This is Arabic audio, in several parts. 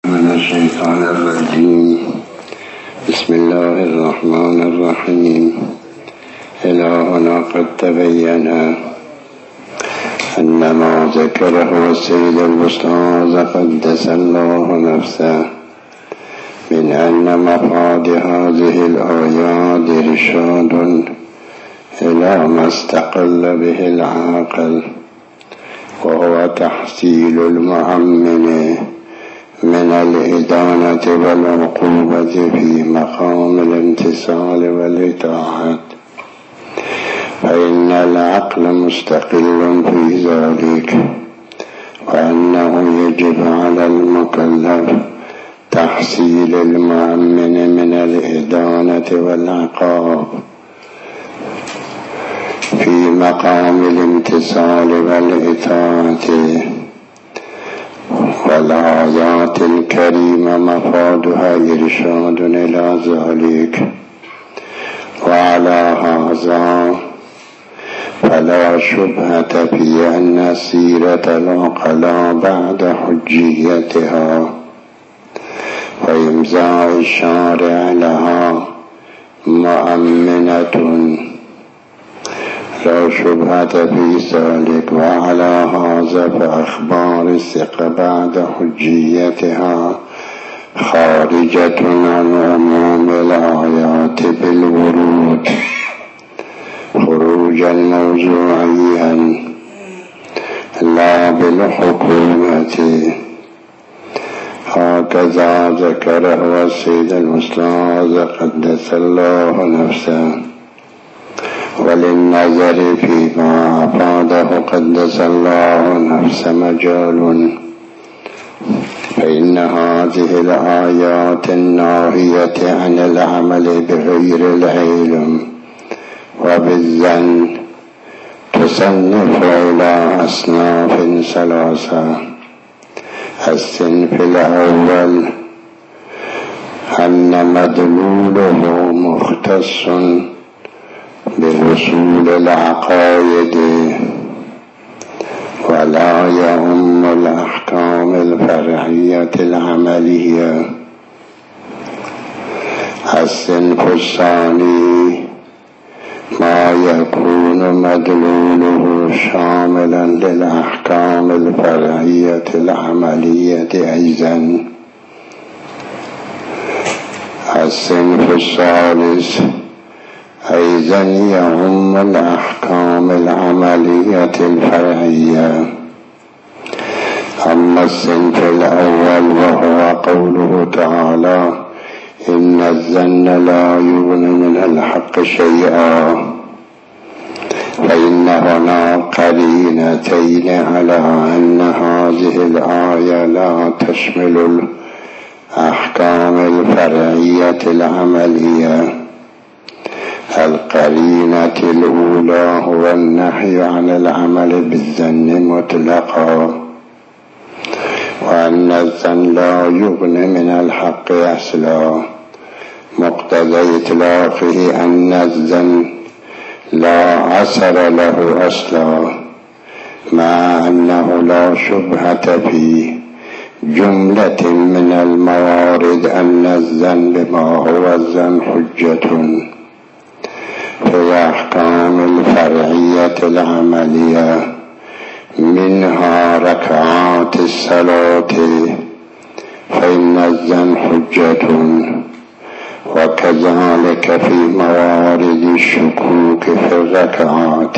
من الشيطان الرجيم. بسم الله الرحمن الرحيم. إلهنا قد تبين أن ما ذكره السيد الأستاذ قدس الله نفسه من أن مفاد هذه الآيات إرشاد إلى ما استقل به العاقل، وهو تحصيل المؤمن من الإدانة والعقوبة في مقام الامتثال والإطاعة، فإن العقل مستقل في ذلك، وأنه يجب على المكلف تحصيل المؤمن من الإدانة والعقاب في مقام الامتثال والإطاعة. والآيات الكريمة مفادها إرشاد إلى ذلك، وعلى هذا فلا شبهة في أن سيرة العقلاء بعد حجيتها وإمضاء الشارع لها مؤمنة، لا شبهة في ذلك. وعلى هذا فأخبار الثقة بعد حجيتها خارجة عن عموم الآيات بالورود خروجا موضوعيا لا بالحكومة، هكذا ذكره السيد الأستاذ قدس الله نفسه. وللنظر فيما أفاده قدس الله نفسه مجال، فإن هذه الآيات الناهية عن العمل بغير العلم وبالظن تصنف إلى أصناف ثلاثة. الصنف الأول أن مدلوله مختص بوصول العقائد ولا يهم الأحكام الفرعية العملية. الصنف الثاني ما يكون مدلوله شاملا للأحكام الفرعية العملية أيضا. الصنف الثالث أيضا يعم الأحكام العملية الفرعية. أما الصنف الأول وهو قوله تعالى إن الظن لا يغني من الحق شيئا، فإن هنا قرينتين على أن هذه الآية لا تشمل الأحكام الفرعية العملية. القرينة الأولى هو النهي عن العمل بالظن مطلقا، وأن الظن لا يغني من الحق أصلا، مقتضى إطلاقه أن الظن لا أثر له أصلا، مع أنه لا شبهة في جملة من الموارد أن الظن بما هو الظن حجة في الأحكام الفرعية العملية، منها ركعات الصلاة، فإن الظن حجة، وكذلك في موارد الشكوك في الركعات،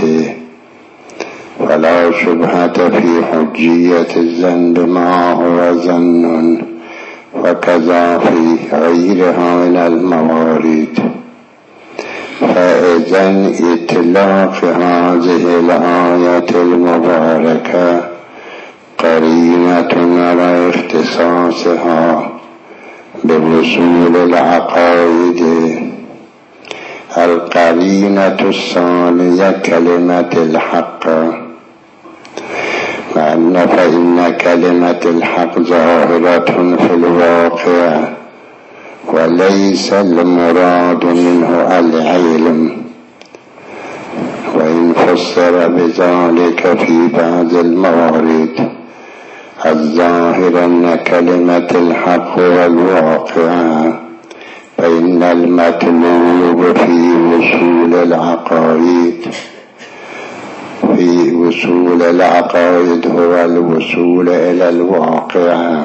فلا شبهة في حجية الظن بما هو ظن، وكذا في غيرها من الموارد. فإذن إطلاق هذه الآية المباركة قرينة على اختصاصها بوصول العقائد. القرينة الثانية كلمة الحق، فإن كلمة الحق ظاهرة في الواقع، وليس المراد منه العلم، وإن فسر بذلك في بعض الموارد الظاهر أن كلمة الحق الواقعة، فإن المطلوب في وصول العقائد هو الوصول إلى الواقعة،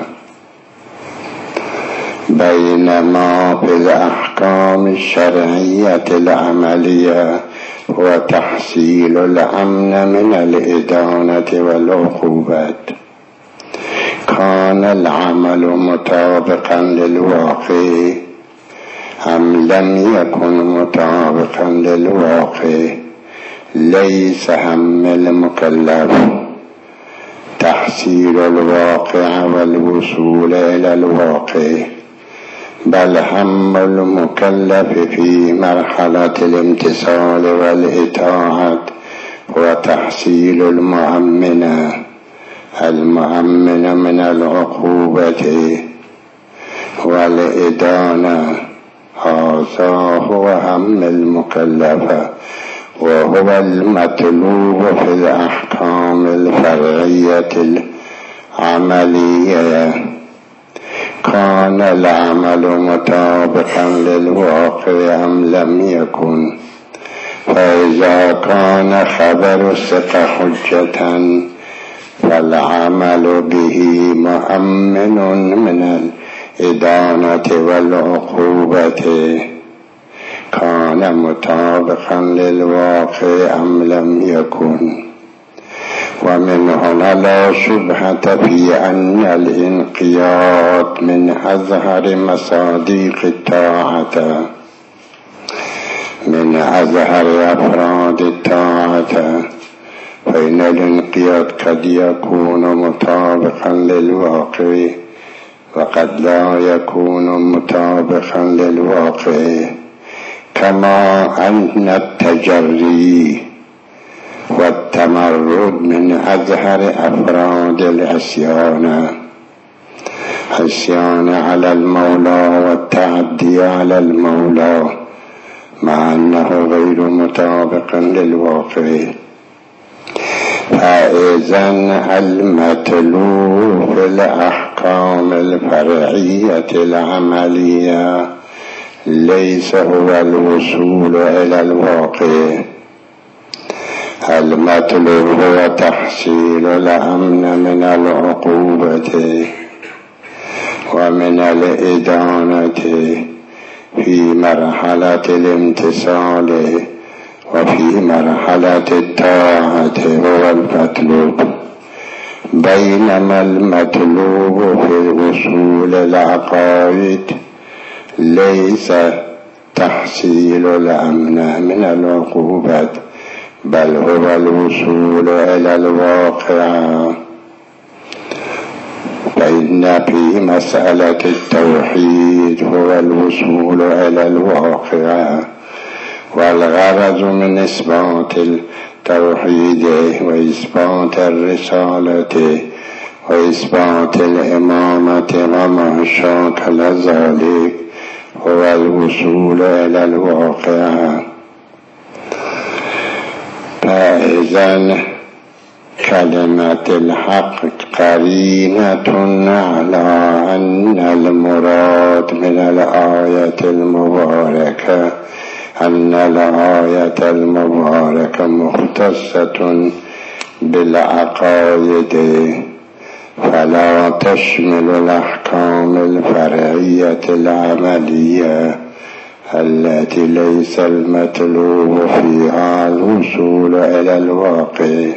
بينما في الأحكام الشرعية العملية هو تحصيل الأمن من الإدانة والعقوبات. كان العمل مطابقا للواقع أم لم يكن مطابقا للواقع، ليس هم المكلف تحصيل الواقع والوصول إلى الواقع، بل هم المكلف في مرحلة الامتثال والإطاعة وتحصيل المؤمن من العقوبة والإدانة. هذا هو هم المكلف، وهو المطلوب في الأحكام الفرعية العملية. كان العمل مطابقا للواقع أم لم يكن؟ فإذا كان خبر الثقة حجة فالعمل به مؤمن من الإدانة والعقوبة. كان مطابقا للواقع أم لم يكن؟ ومن هنا لا شبهة في أن الانقياد من أظهر مصادق الطاعة، من أظهر أفراد الطاعة، فإن الانقياد قد يكون مطابقا للواقع وقد لا يكون مطابقا للواقع، كما أن التجري والتمرد من أظهر أفراد العصيان على المولى والتعدي على المولى، مع أنه غير مطابق للواقع. فإذا المطلوب في الأحكام الفرعية العملية ليس هو الوصول إلى الواقع، المطلوب هو تحصيل الأمن من العقوبة ومن الإدانة في مرحلة الامتثال، وفي مرحلة الطاعة هو المطلوب، بينما المطلوب في الوصول العقائد ليس تحصيل الأمن من العقوبات، بل هو الوصول إلى الواقع. فإن في مسألة التوحيد هو الوصول إلى الواقع، والغرض من إثبات التوحيد وإثبات الرسالة وإثبات الإمامة وما شاكل ذلك هو الوصول إلى الواقع. فإذن كلمة الحق قرينة على أن المراد من الآية المباركة أن الآية المباركة مختصة بالعقائد، فلا تشمل الأحكام الفرعية العملية التي ليس المطلوب فيها الوصول إلى الواقع.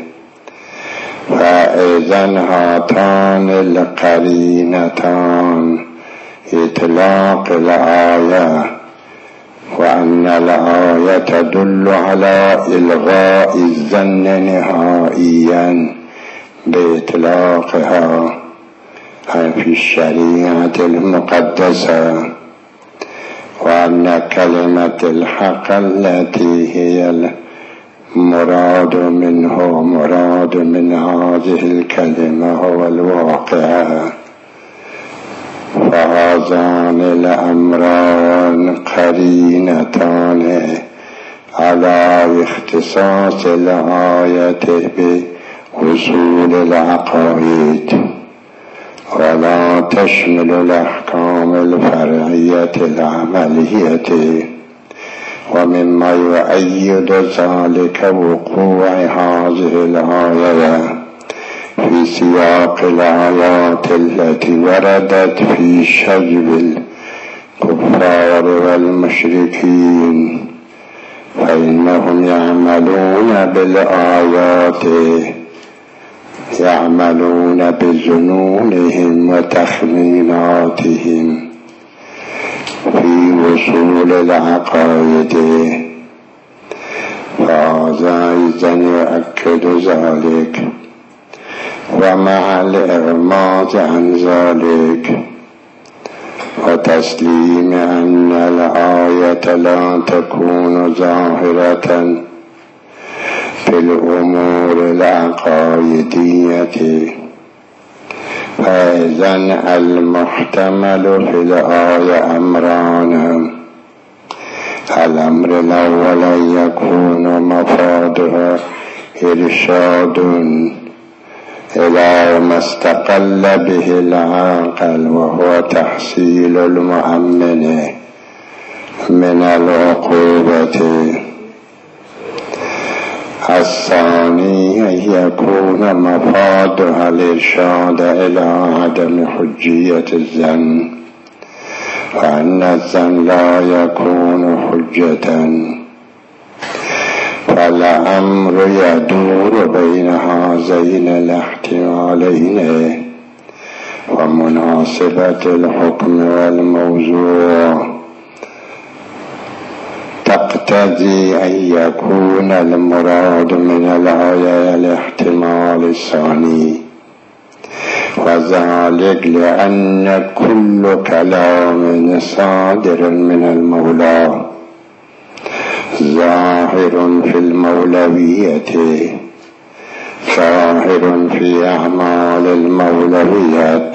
فإذا هاتان القرينتان إطلاق الآية وأن الآية تدل على إلغاء الظن نهائيا بإطلاقها في الشريعة المقدسة، وأن كلمة الحق التي هي المراد منه مراد من هذه الكلمة هو الواقع. فهذان الأمران قرينتان على اختصاص الآية بوصول العقائد، ولا تشمل الأحكام الفرعية العملية. ومما يؤيد ذلك وقوع هذه الآية في سياق الآيات التي وردت في شجب الكفار والمشركين، فإنهم يعملون بالآيات، يعملون بظنونهم وتخميناتهم في وصول العقائد، فهذا أيضا يؤكد ذلك. ومع الإغماض عن ذلك وتسليم أن الآية لا تكون ظاهرة في الأمور العقائدية، فإذن المحتمل في الآية أمران: الأمر الأول أن يكون مفادها إرشاد إلى ما استقل به العاقل، وهو تحصيل المؤمن من العقوبة. الثاني أن يكون مفادها الإرشاد إلى عدم حجية الظن، وأن الظن لا يكون حجة، فالأمر يدور بين هذين الاحتمالين، ومناسبة الحكم والموضوع تقتضي أن يكون المراد من الآية الاحتمال الثاني، وذلك لأن كل كلام صادر من المولى ظاهر في المولوية، ظاهر في أعمال المولويات،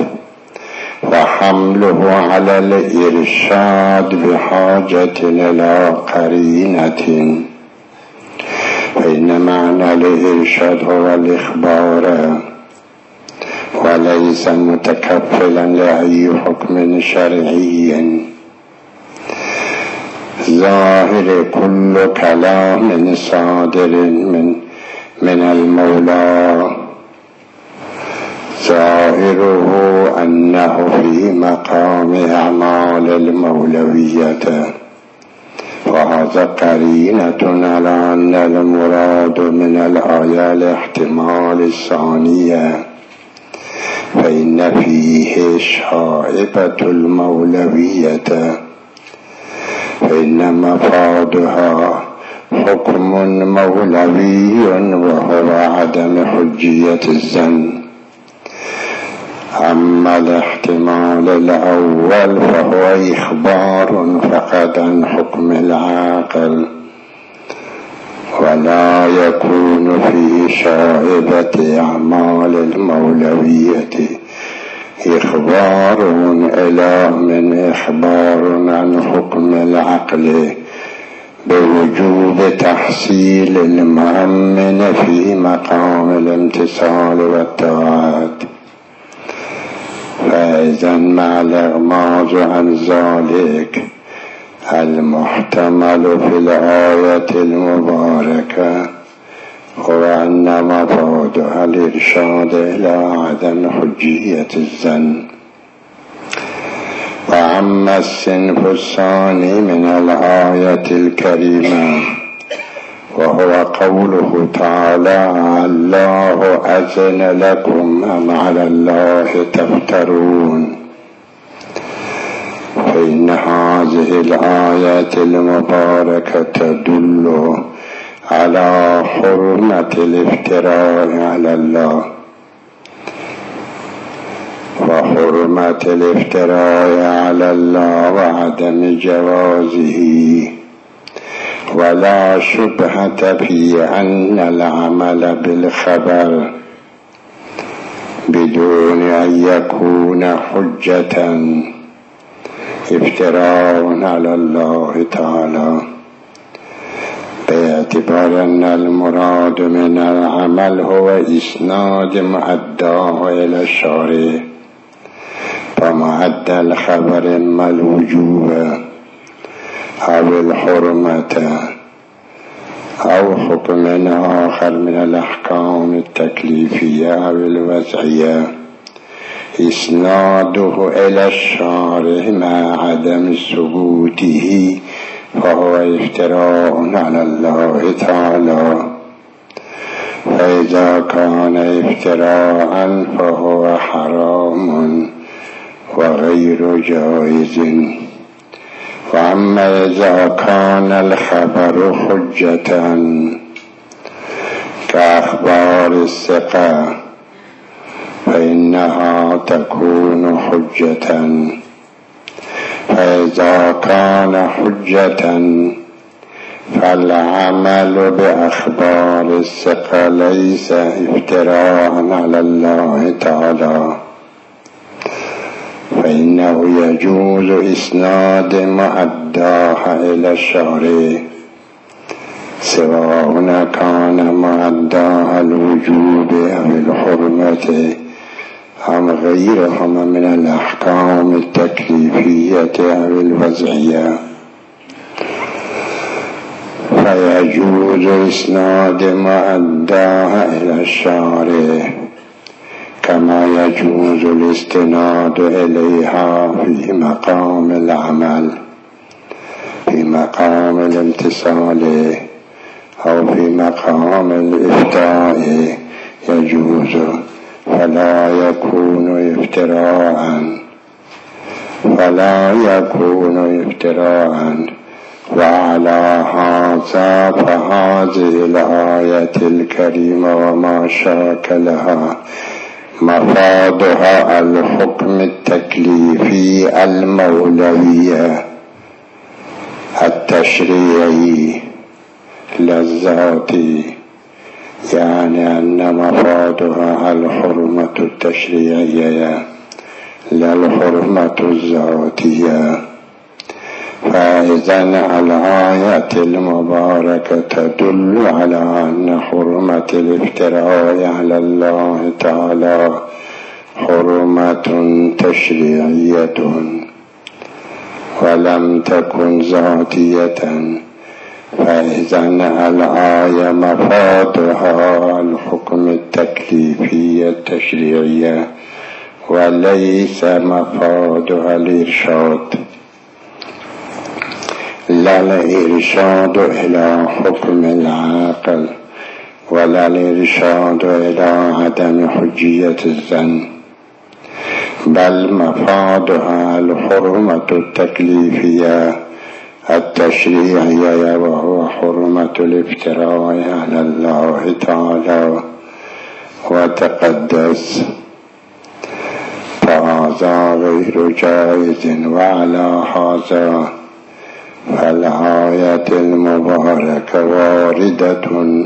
وحمله على الإرشاد بحاجة إلى قرينة، فإن معنى الإرشاد هو الإخبار، وليس متكفلا لأي حكم شرعي. ظاهر كل كلام صادر من المولى ظاهره أنه في مقام أعمال المولوية، وهذا قرينة على أن المراد من الآية الاحتمال الثانية، فإن فيه شائبة المولوية، فإن مفادها حكم مولوي وهو عدم حجية الظن. أما الاحتمال الأول فهو إخبار فقط عن حكم العاقل، ولا يكون فيه شائبة أعمال المولوية إخبار إلى من إخبار عن حكم العقل بوجوب تحصيل المؤمن في مقام الامتثال والطاعات. فإذا مع الإغماض عن ذلك المحتمل في الآية المباركة هو أن مفادها الإرشاد إلى عدم حجية الظن. وأما الصنف الثاني من الآية الكريمة وهو قوله تعالى: الله أذن لكم أم على الله تفترون، فإن هذه الآية المباركة تدل على حرمة الافتراء على الله، وحرمة الافتراء على الله وعدم جوازه، ولا شبهة في أن العمل بالخبر بدون أن يكون حجة افتراء على الله تعالى، باعتبار أن المراد من العمل هو إسناد مؤداه إلى الشارع فمعد الخبر اما الوجوب او الحرمة او حكم آخر من الاحكام التكليفية او الوضعية اسناده الى الشارع مع عدم ثبوته فهو افتراء على الله تعالى. فإذا كان افتراء فهو حرام وغير جائز. وأما إذا كان الخبر حجة كأخبار الثقة فإنها تكون حجة. فإذا كان حجة فالعمل بأخبار الثقة ليس افتراء على الله تعالى، فإنه يجوز إسناد مؤداها إلى الشارع سواء كان مؤداها الوجوب أو الحرمة أم غيرهما من الأحكام التكليفية أو الوضعية. فيجوز إسناد مؤداها إلى الشارع كما يجوز الاستناد إليها في مقام العمل، في مقام الامتثال أو في مقام الإفتاء يجوز، فلا يكون افتراء. وعلى هذا فهذه الآية الكريمة وما شاكلها مفادها الحكم التكليفي المولوي التشريعي للذاتي، يعني أن مفادها الحرمة التشريعية لا الحرمة الذاتية. فإذا الآية المباركة تدل على أن حرمة الافتراء على الله تعالى حرمة تشريعية ولم تكن ذاتية. فإذا الآية مفادها الحكم التكليفي التشريعي وليس مفادها الإرشاد، لا الإرشاد إلى حكم العاقل ولا الإرشاد إلى عدم حجية الظن، بل مفادها الحرمة التكليفية التشريعية وهو حرمة الافتراء على الله تعالى وتقدس، فهذا غير جائز. وعلى هذا فالآية المباركة واردة،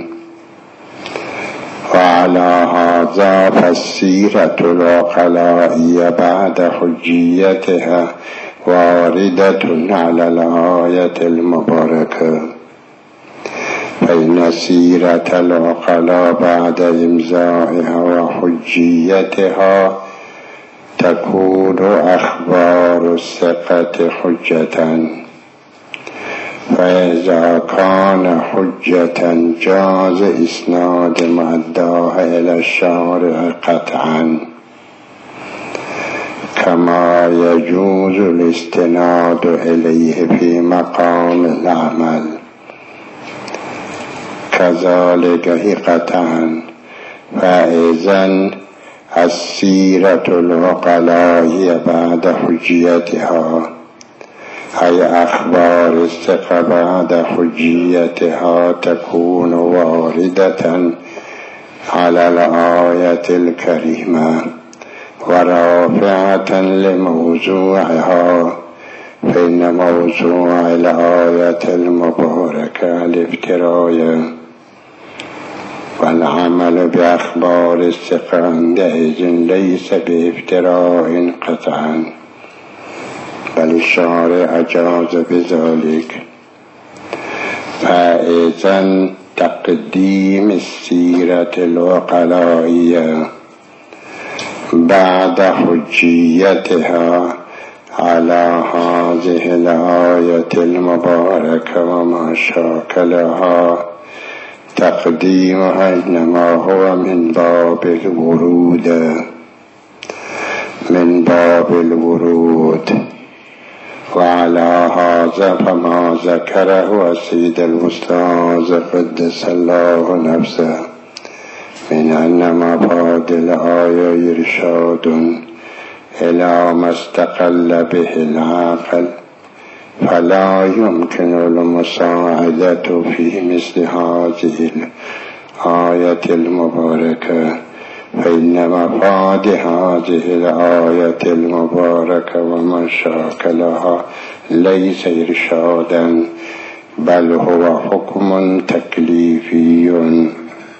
وعلى هذا فالسيرة العقلائية بعد حجيتها واردة على الآية المباركة. فإن سيرة العقلاء بعد إمزائها وحجيتها تكون أخبار الثقة حجة. فإذا كان حجة جاز إسناد مؤداها إلى الشارع قطعا، كما يجوز الاستناد إليه في مقام العمل، كذلك قطعا. فإذن السيرة العقلاء بعد حجيتها أي أخبار الثقة بعد حجيتها تكون واردة على الآية الكريمة ورافعة لموضوعها. فإن موضوع الآية المباركة الافتراء، والعمل بأخبار الثقة عندئذ ليس بافتراء قطعا، بل الشارع جاز بذلك. فإذن تقديم السيرة العقلائية بعد حجیتها على هذه الآية المباركة وما شاكلها تقديمها إنما هو من باب الورود وعلى هذا فما ذكره السيد الأستاذ قدس الله نفسه من أن مفاد الآية إرشاد إلى ما استقل به العقل فلا يمكن المساعدة في مثل هذه الآية المباركة، فإن مفاد هذه الآية المباركة وما شاكلها ليس إرشادا بل هو حكم تكليفي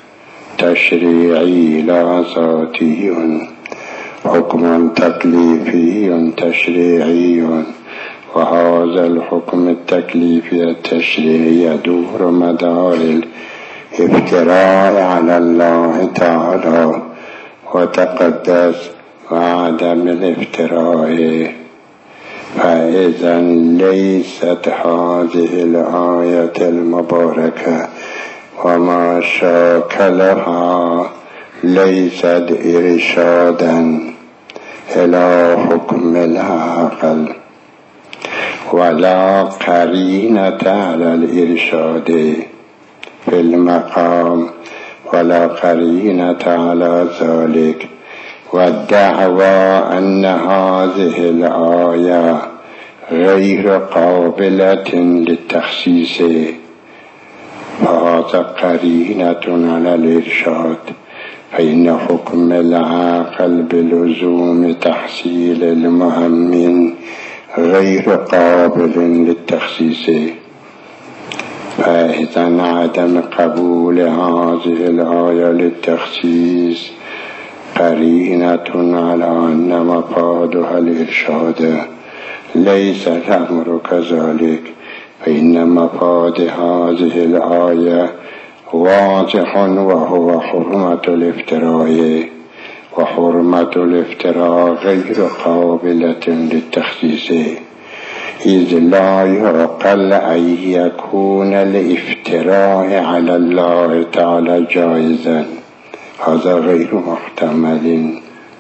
تشريعي لا ذاتي، حكم تكليفي تشريعي، وهذا الحكم التكليفي التشريعي يدور مدار الافتراء على الله تعالى وتقدس وعدم الافتراء. فإذا ليست هذه الآية المباركة وما شاكلها ليست إرشادا إلى حكم العقل ولا قرينة على الإرشاد في المقام ولا قرينة على ذلك، والدعوى أن هذه الآية غير قابلة للتخصيص فهذا قرينة على الإرشاد، فإن حكم العقل بلزوم تحصيل المهم غير قابل للتخصيص. فإذا عدم قبول هذه الآية للتخصيص قرينة على أن مفادها الإرشاد، ليس الأمر كذلك، فإن مفاد هذه الآية واضح وهو حرمة الافتراء، وحرمة الافتراء غير قابلة للتخصيص، إذ لا يعقل أن يكون الافتراء على الله تعالى جائزا، هذا غير محتمل،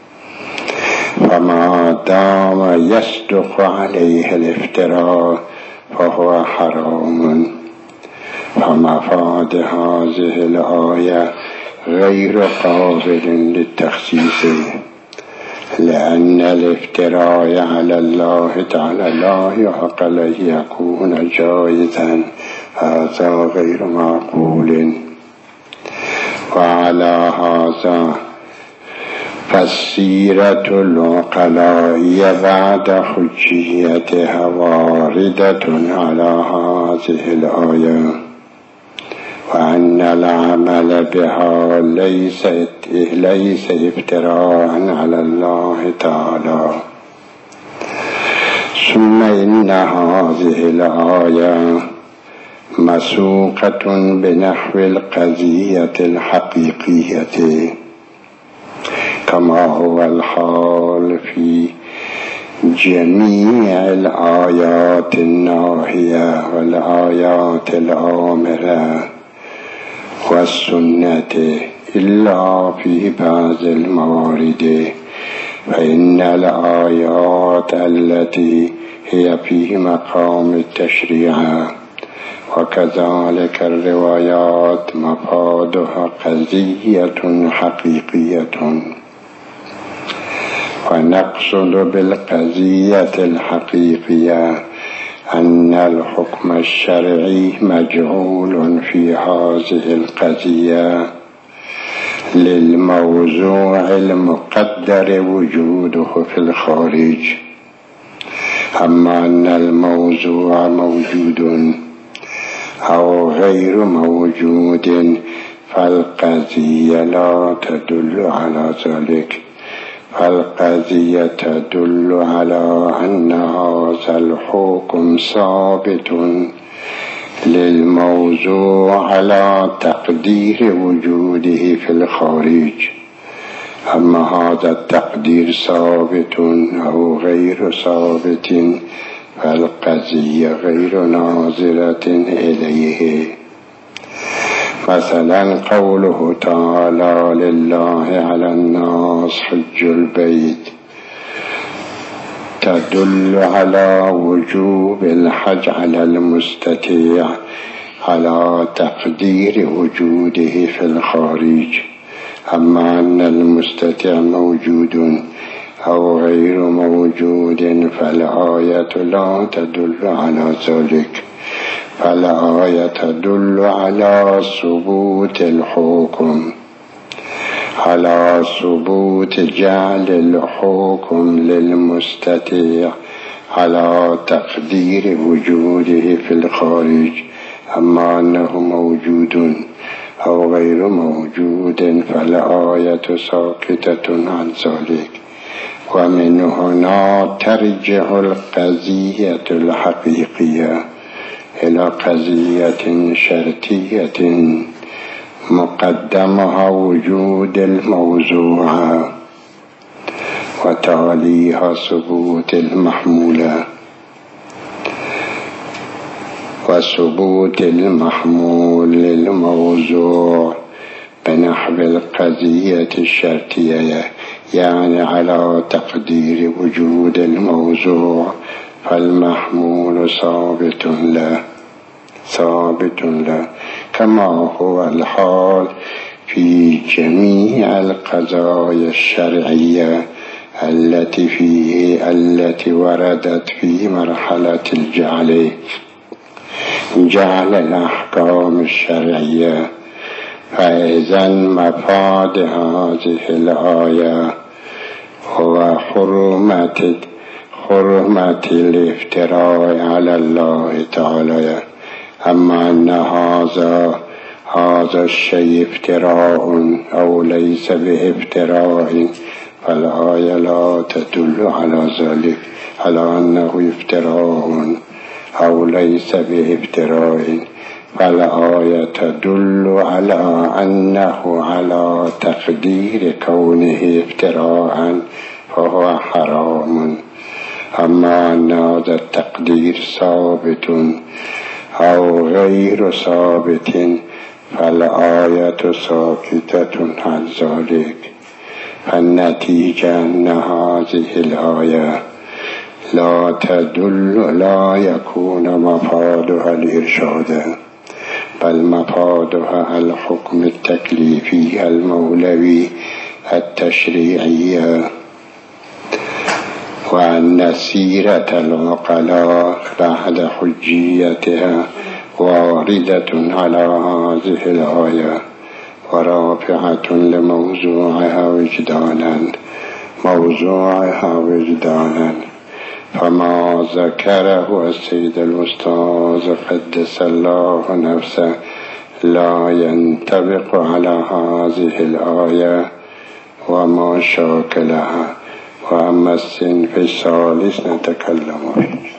فما دام يصدق عليه الافتراء فهو حرام. فمفاد هذه الآية غير قابل للتخصيص، لأن الافتراء على الله تعالى لا يعقل أن يكون جائزا، هذا غير معقول. وعلى هذا فالسيرة العقلائية بعد حجيتها واردة على هذه الآية، وأن العمل بها ليس افتراء على الله تعالى. ثم إن هذه الآية مسوقة بنحو القضية الحقيقية كما هو الحال في جميع الآيات الناهية والآيات الآمرة والسنة، إلا في بعض الموارد، فإن الآيات التي هي في مقام التشريع وكذلك الروايات مفادها قضية حقيقية، ونقصد بالقضية الحقيقية أن الحكم الشرعي مجعول في هذه القضية للموضوع المقدر وجوده في الخارج، أما أن الموضوع موجود أو غير موجود فالقضية لا تدل على ذلك، فالقضية تدل على أن هذا الحكم ثابت للموضوع على تقدير وجوده في الخارج، أما هذا التقدير ثابت أو غير ثابت فالقضية غير ناظرة إليه. مثلا قوله تعالى لله على الناس حج البيت تدل على وجوب الحج على المستطيع على تقدير وجوده في الخارج. أما أن المستطيع موجود أو غير موجود فالآية لا تدل على ذلك، فالآية تدل على ثبوت الحكم، على ثبوت جعل الحكم للمستطيع على تقدير وجوده في الخارج. أما أنه موجود أو غير موجود فالآية ساكتة عن ذلك. ومن هنا ترجع القضية الحقيقية إلى قضية شرطية مقدمها وجود الموضوع وتاليها ثبوت المحمولة، وثبوت المحمول للموضوع بنحو القضية الشرطية، يعني على تقدير وجود الموضوع، فالمحمول ثابت له كما هو الحال في جميع القضايا الشرعية التي وردت في مرحلة جعل الأحكام الشرعية. فإذا مفاد هذه الآية هو حرمة الافتراء على الله تعالى. أما أن هذا الشيء افتراء أو ليس بافتراء فالآية لا تدل على ذلك، على أنه افتراء أو ليس بافتراء، فالآية تدل على أنه على تقدير كونه افتراء فهو حرام. أما أن هذا التقدير ثابت أو غير ثابت فالآية ساكتة عن ذلك. فالنتيجة أن هذه الآية لا يكون مفادها الإرشاد، بل مفادها الحكم التكليفي المولوي التشريعي، وأن سيرة العقلاء بعد حجيتها واردة على هذه الآية ورافعة لموضوعها وجدانا. فما ذكره السيد الأستاذ قدس الله نفسه لا ينطبق على هذه الآية وما شاكلها. وأما الصنف الثالث نتكلم فيه.